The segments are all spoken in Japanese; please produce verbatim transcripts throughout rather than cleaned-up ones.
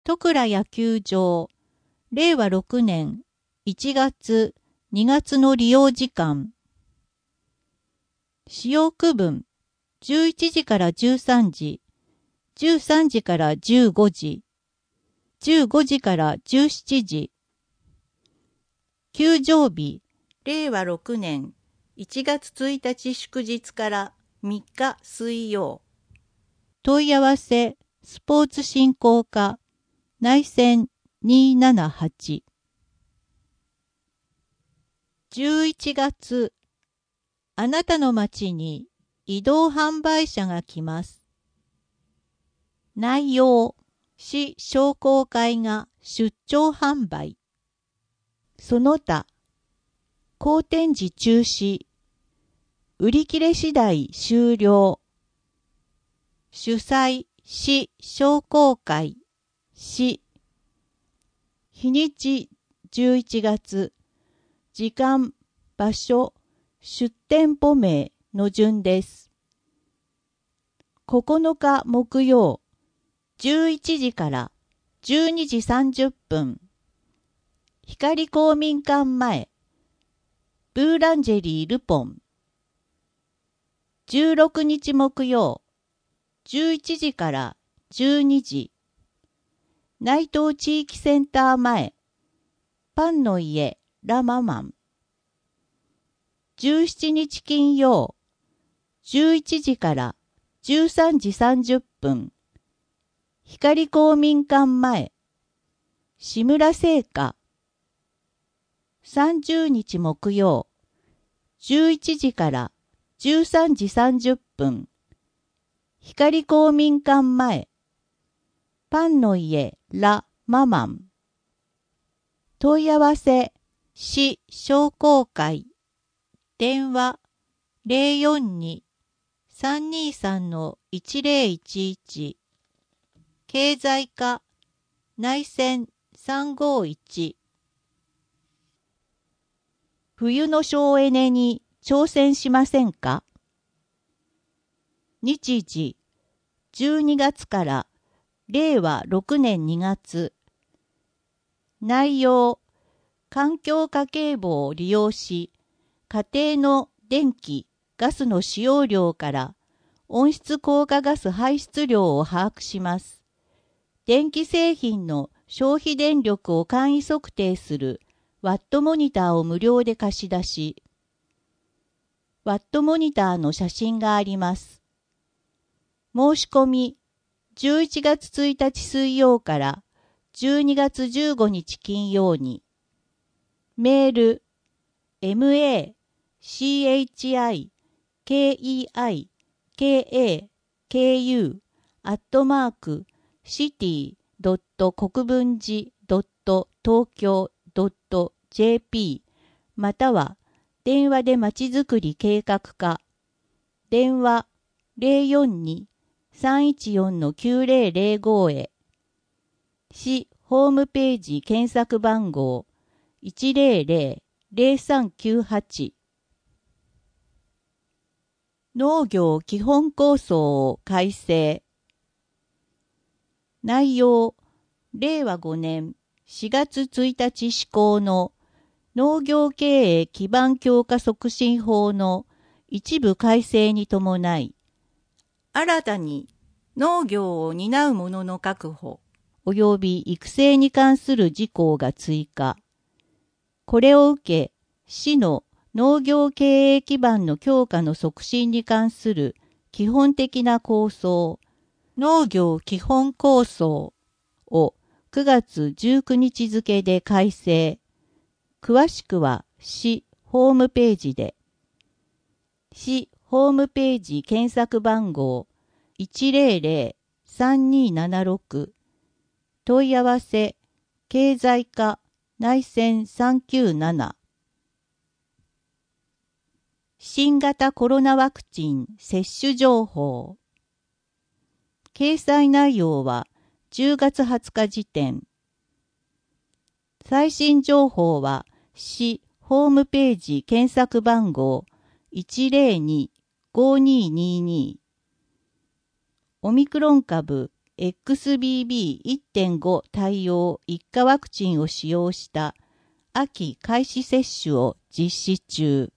戸倉野球場、れいわろくねんいちがつ、にがつの利用時間。使用区分、じゅういちじからじゅうさんじ、じゅうさんじからじゅうごじ、じゅうごじからじゅうしちじ。休場日、れいわろくねんいちがつついたち祝日からみっか水曜。問い合わせ、スポーツ振興課、内線にーななはち。じゅういちがつ、あなたの町に移動販売車が来ます。内容、市商工会が出張販売。その他、公展時中止、売り切れ次第終了。主催、市商工会、市。日にちじゅういちがつ、時間、場所、出店舗名の順です。ここのか木曜、じゅういちじからじゅうにじさんじゅっぷん、光公民館前、ブーランジェリールポン。じゅうろくにち木曜、じゅういちじからじゅうにじ、内藤地域センター前、パンの家ラママン。じゅうしちにち金曜、じゅういちじからじゅうさんじさんじゅっぷん、光公民館前、志村製菓。さんじゅうにち木曜、じゅういちじからじゅうさんじさんじゅっぷん、光公民館前、パンの家ラ・ママン。問い合わせ、市商工会。電話 ゼロよんに さんにさん いちゼロいちいち。経済課、内線さんごいち。冬の省エネに挑戦しませんか？日時、じゅうにがつかられいわろくねんにがつ。内容、環境家計簿を利用し、家庭の電気・ガスの使用量から温室効果ガス排出量を把握します。電気製品の消費電力を簡易測定するワットモニターを無料で貸し出し、ワットモニターの写真があります。申し込み、じゅういちがつついたち水曜からじゅうにがつじゅうごにち金曜に。メール、エムエーシーエイチアイケーイーアイケーエーケーユー アットマークシティドット国分寺ドット東京ドットジェーピー または電話でまちづくり計画課、電話 ゼロよんに さんいちよん きゅうゼロゼロご へ、市ホームページ検索番号 いちゼロゼロ ゼロさんきゅうはち。農業基本構想を改正。内容、れいわごねんしがつついたち施行の農業経営基盤強化促進法の一部改正に伴い、新たに農業を担う者の確保及び育成に関する事項が追加。これを受け、市の農業経営基盤の強化の促進に関する基本的な構想、農業基本構想をくがつじゅうくにち付で改正。詳しくは市ホームページで。市ホームページ検索番号 いちゼロゼロ さんにーななろく。問い合わせ、経済課内線さんきゅうなな。新型コロナワクチン接種情報。掲載内容はじゅうがつはつか時点。最新情報は市ホームページ検索番号 いちゼロに ごにーにーに。オミクロン株エックスビービーいってんご 対応一価ワクチンを使用した秋開始接種を実施中。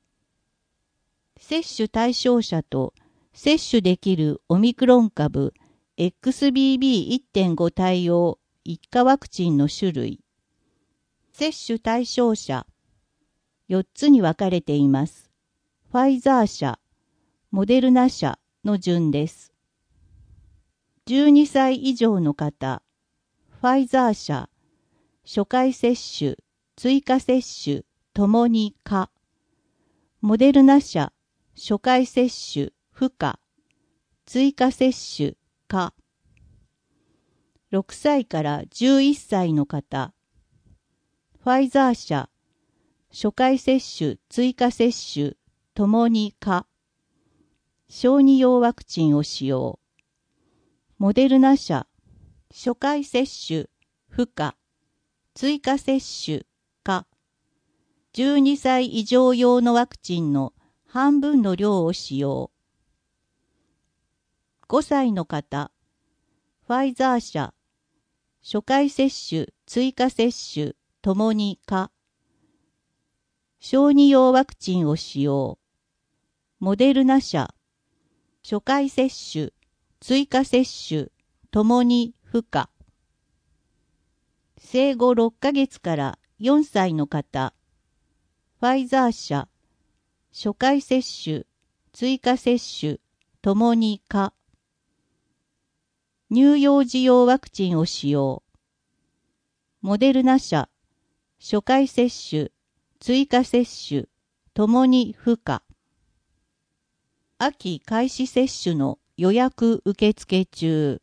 接種対象者と接種できるオミクロン株 エックスビービーいってんご 対応一価ワクチンの種類。接種対象者よっつに分かれています。ファイザー社、モデルナ社の順です。じゅうにさい以上の方、ファイザー社、初回接種、追加接種、ともに可。モデルナ社、初回接種、不可。追加接種、可。ろくさいからじゅういっさいの方、ファイザー社、初回接種、追加接種、ともに可。小児用ワクチンを使用。モデルナ社、初回接種、不可。追加接種、可。じゅうにさい以上用のワクチンの半分の量を使用。ごさいの方、ファイザー社、初回接種、追加接種、ともに可。小児用ワクチンを使用。モデルナ社、初回接種、追加接種、ともに不可。生後ろっかげつからよんさいの方、ファイザー社、初回接種、追加接種、ともに可。乳幼児用ワクチンを使用。モデルナ社、初回接種、追加接種、ともに不可。秋開始接種の予約受付中。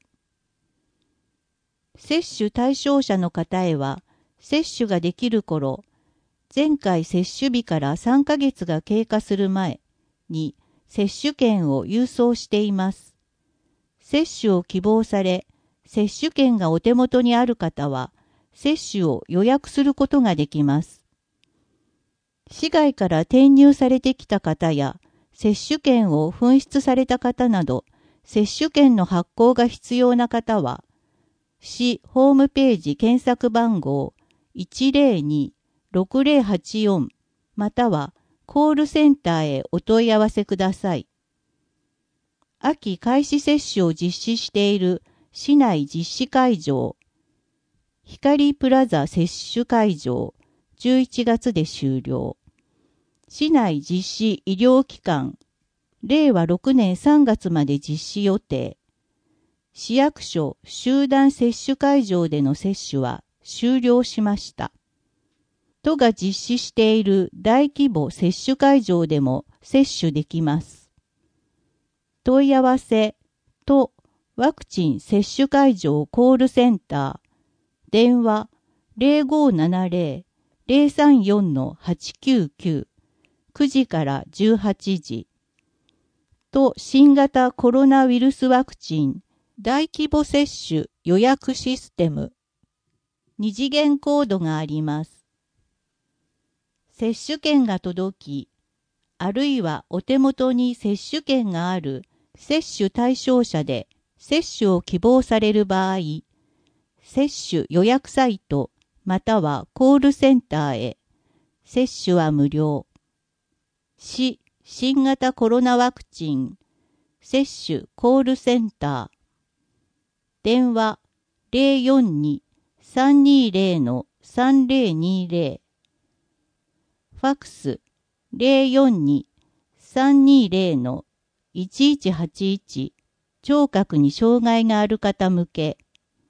接種対象者の方へは、接種ができる頃、前回接種日からさんかげつが経過する前に接種券を郵送しています。接種を希望され、接種券がお手元にある方は、接種を予約することができます。市外から転入されてきた方や、接種券を紛失された方など、接種券の発行が必要な方は、市ホームページ検索番号 いちまるに ろくまるはちよん またはコールセンターへお問い合わせください。秋開始接種を実施している市内実施会場、光プラザ接種会場、じゅういちがつで終了。市内実施医療機関、れいわろくねんさんがつまで実施予定。市役所集団接種会場での接種は終了しました。都が実施している大規模接種会場でも接種できます。問い合わせ、都ワクチン接種会場コールセンター、電話 ゼロごななゼロ ゼロさんよん はちきゅうきゅう、くじからじゅうはちじ。都新型コロナウイルスワクチン大規模接種予約システム。二次元コードがあります。接種券が届き、あるいはお手元に接種券がある接種対象者で接種を希望される場合、接種予約サイトまたはコールセンターへ。接種は無料。市新型コロナワクチン接種コールセンター。電話 ゼロよんに さんにゼロ さんゼロにゼロ。ファックス ゼロよんに さんにゼロ いちいちはちいち。聴覚に障害がある方向け。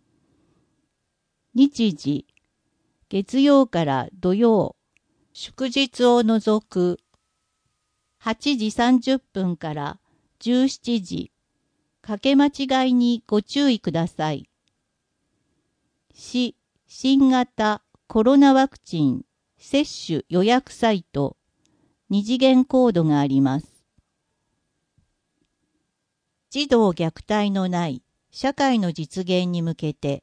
日時、月曜から土曜、祝日を除く。はちじさんじゅっぷんからじゅうしちじ。かけ間違いにご注意ください。市新型コロナワクチン接種予約サイト、二次元コードがあります。児童虐待のない社会の実現に向けて。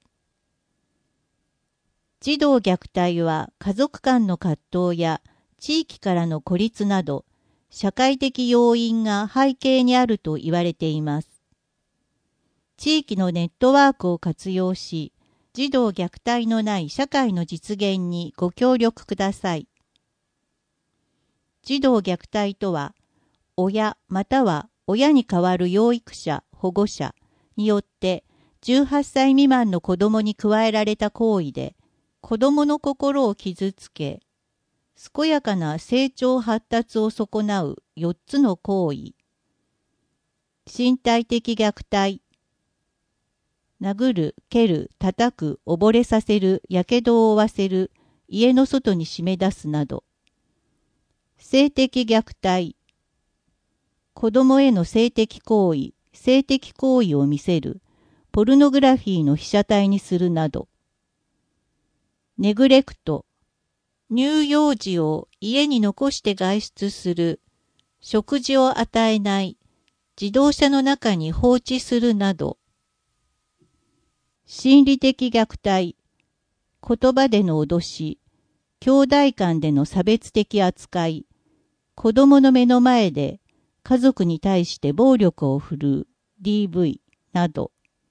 児童虐待は家族間の葛藤や地域からの孤立など社会的要因が背景にあると言われています。 地域のネットワークを活用し、児童虐待のない社会の実現にご協力ください。児童虐待とは、親または親に代わる養育者、保護者によってじゅうはっさい未満の子供に加えられた行為で、子供の心を傷つけ、健やかな成長発達を損なうよっつの行為。身体的虐待、殴る、蹴る、叩く、溺れさせる、やけどを負わせる、家の外に締め出すなど。性的虐待、子供への性的行為、性的行為を見せる、ポルノグラフィーの被写体にするなど。ネグレクト、乳幼児を家に残して外出する、食事を与えない、自動車の中に放置するなど。心理的虐待、言葉での脅し、兄弟間での差別的扱い、子供の目の前で家族に対して暴力を振るう ディーブイ など。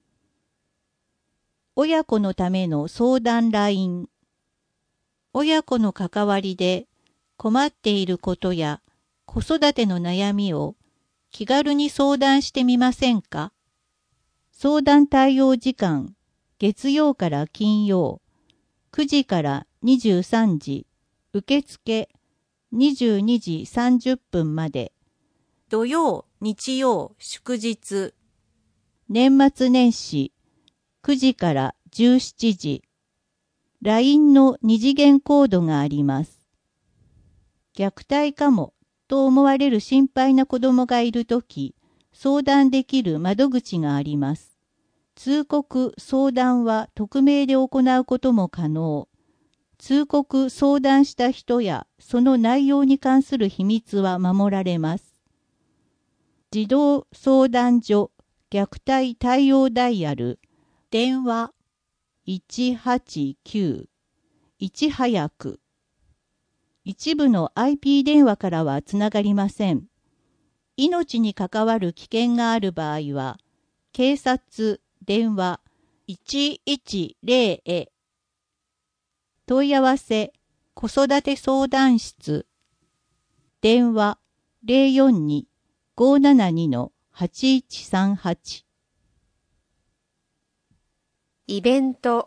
親子のための相談 ライン、親子の関わりで困っていることや子育ての悩みを気軽に相談してみませんか？相談対応時間、月曜から金曜、くじからにじゅうさんじ、受付にじゅうにじさんじゅっぷんまで、土曜、日曜、祝日、年末年始くじからじゅうしちじ、ライン の二次元コードがあります。虐待かもと思われる心配な子供がいるとき、相談できる窓口があります。通告・相談は匿名で行うことも可能。通告・相談した人やその内容に関する秘密は守られます。児童相談所虐待対応ダイヤル、電話いちはちきゅう、いち早く。一部の アイピー 電話からはつながりません。命に関わる危険がある場合は、警察電話いちいちゼロへ。問い合わせ子育て相談室電話 ゼロよんに ごーななに はちいちさんはち。 イベント、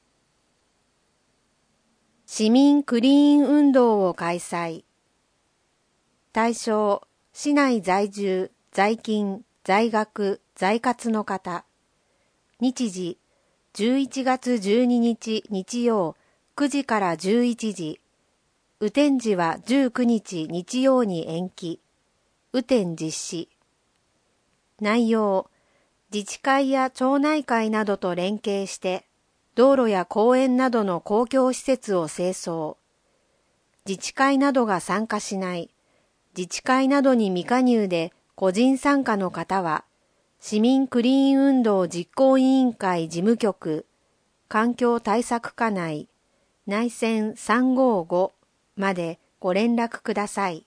市民クリーン運動を開催。対象、市内在住、在勤、在学、在活の方。日時、じゅういちがつじゅうににち日曜くじからじゅういちじ。雨天時はじゅうくにち日曜に延期。雨天実施。内容、自治会や町内会などと連携して、道路や公園などの公共施設を清掃。自治会などが参加しない、自治会などに未加入で個人参加の方は、市民クリーン運動実行委員会事務局、環境対策課内、内線さんごーごまでご連絡ください。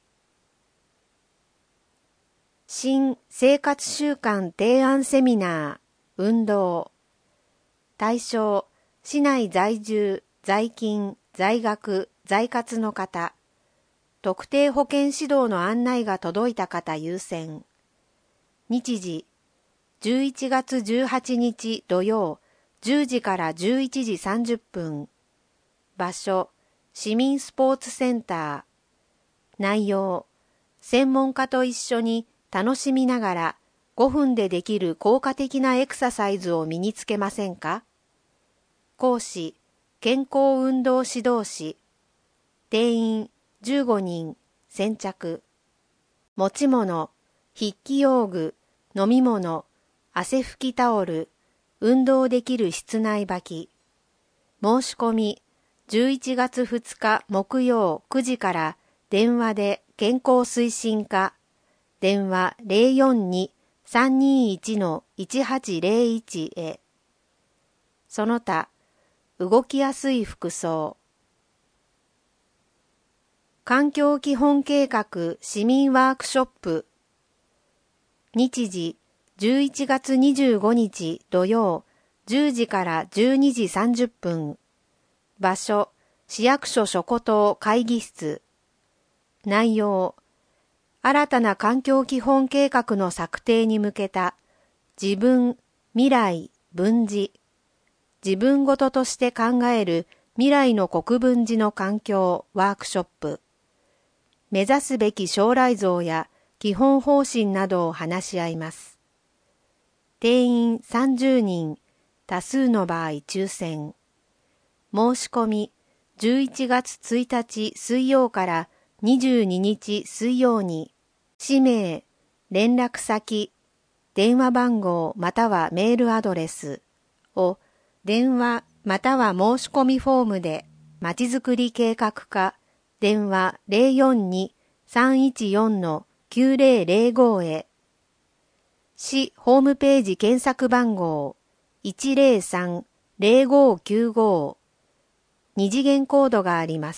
新生活習慣提案セミナー、運動。対象、市内在住、在勤、在学、在活の方。特定保健指導の案内が届いた方優先。日時、じゅういちがつじゅうはちにち土曜、じゅうじからじゅういちじさんじゅっぷん。場所、市民スポーツセンター。内容、専門家と一緒に楽しみながらごふんでできる効果的なエクササイズを身につけませんか？講師、健康運動指導士。定員じゅうごにん、先着。持ち物、筆記用具、飲み物、汗拭きタオル、運動できる室内履き。申し込み、じゅういちがつふつか木曜くじから電話で健康推進課、電話 ゼロよんに さんにいち いちはちゼロいち へ。その他、動きやすい服装。環境基本計画市民ワークショップ。日時、 じゅういちがつにじゅうごにち土曜じゅうじからじゅうにじさんじゅっぷん。場所、市役所諸古島会議室。内容、新たな環境基本計画の策定に向けた自分、未来、分寺。自分ごととして考える未来の国分寺の環境ワークショップ。目指すべき将来像や基本方針などを話し合います。定員さんじゅうにん、多数の場合抽選。申し込みじゅういちがつついたち水曜からにじゅうににち水曜に、氏名、連絡先、電話番号またはメールアドレスを電話または申し込みフォームでまちづくり計画課電話 ゼロよんに さんいちよん きゅうゼロゼロご へ、市ホームページ検索番号 いちゼロさん ゼロごきゅうご、二次元コードがあります。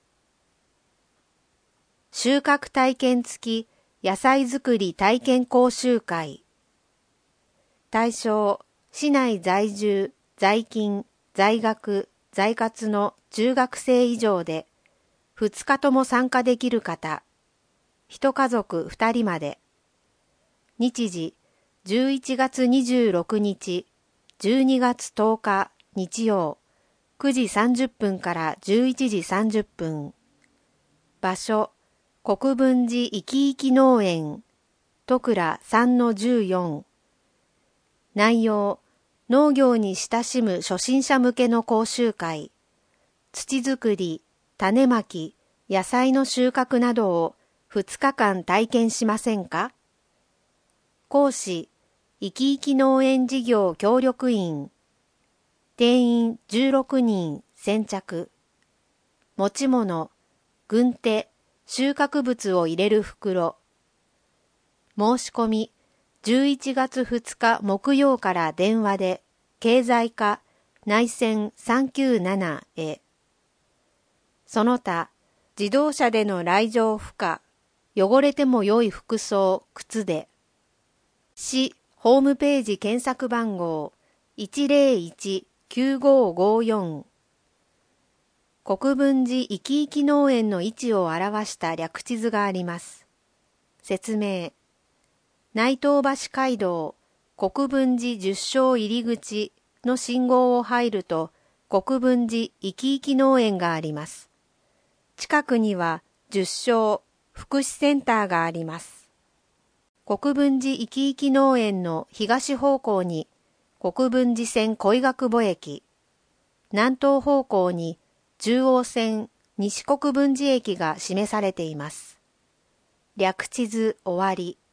収穫体験付き野菜作り体験講習会。対象、市内在住、在勤、在学、在活の中学生以上で、ふつかとも参加できる方、一家族ふたりまで。日時、じゅういちがつにじゅうろくにち、じゅうにがつとおか日曜、くじさんじゅっぷんからじゅういちじさんじゅっぷん。場所、国分寺いきいき農園、戸倉 さんのじゅうよん。内容、農業に親しむ初心者向けの講習会、土作り、種まき、野菜の収穫などをふつかかん体験しませんか？講師、いきいき農園事業協力員。定員じゅうろくにん先着。持ち物、軍手、収穫物を入れる袋。申し込み、じゅういちがつふつか木曜から電話で、経済課内線さんきゅうななへ。その他、自動車での来場不可、汚れても良い服装、靴で。市ホームページ検索番号 いちゼロいち きゅうごごよん。国分寺いきいき農園の位置を表した略地図があります。説明。内藤橋街道国分寺十勝入り口の信号を入ると国分寺いきいき農園があります。近くには十勝福祉センターがあります。国分寺いきいき農園の東方向に国分寺線恋ヶ久保駅、南東方向に中央線西国分寺駅が示されています。略地図終わり。